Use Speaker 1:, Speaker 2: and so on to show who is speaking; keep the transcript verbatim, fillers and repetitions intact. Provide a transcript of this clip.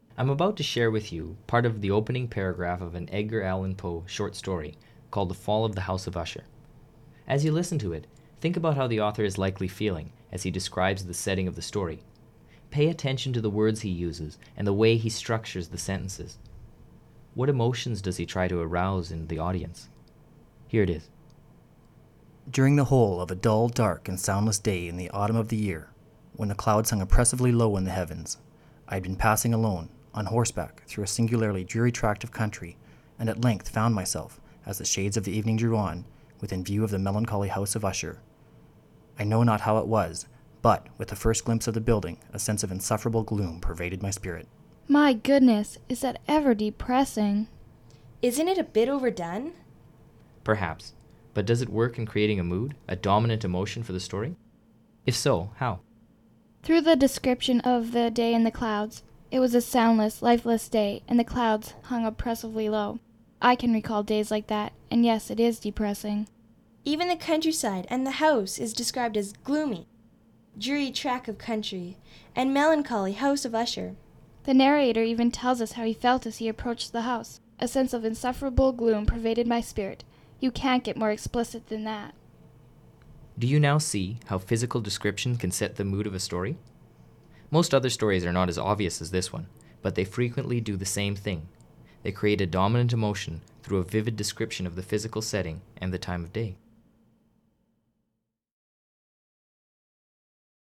Speaker 1: I'm about to share with you part of the opening paragraph of an Edgar Allan Poe short story called The Fall of the House of Usher. As you listen to it, think about how the author is likely feeling as he describes the setting of the story. Pay attention to the words he uses and the way he structures the sentences. What emotions does he try to arouse in the audience? Here it is.
Speaker 2: During the whole of a dull, dark, and soundless day in the autumn of the year, when the clouds hung oppressively low in the heavens, I had been passing alone, on horseback, through a singularly dreary tract of country, and at length found myself, as the shades of the evening drew on, within view of the melancholy house of Usher. I know not how it was, but, with the first glimpse of the building, a sense of insufferable gloom pervaded my spirit.
Speaker 3: My goodness, is that ever depressing?
Speaker 4: Isn't it a bit overdone?
Speaker 1: Perhaps, but does it work in creating a mood, a dominant emotion for the story? If so, how?
Speaker 3: Through the description of the day in the clouds, it was a soundless, lifeless day, and the clouds hung oppressively low. I can recall days like that, and yes, it is depressing.
Speaker 4: Even the countryside and the house is described as gloomy, dreary tract of country, and melancholy house of Usher.
Speaker 3: The narrator even tells us how he felt as he approached the house. A sense of insufferable gloom pervaded my spirit. You can't get more explicit than that.
Speaker 1: Do you now see how physical description can set the mood of a story? Most other stories are not as obvious as this one, but they frequently do the same thing. They create a dominant emotion through a vivid description of the physical setting and the time of day.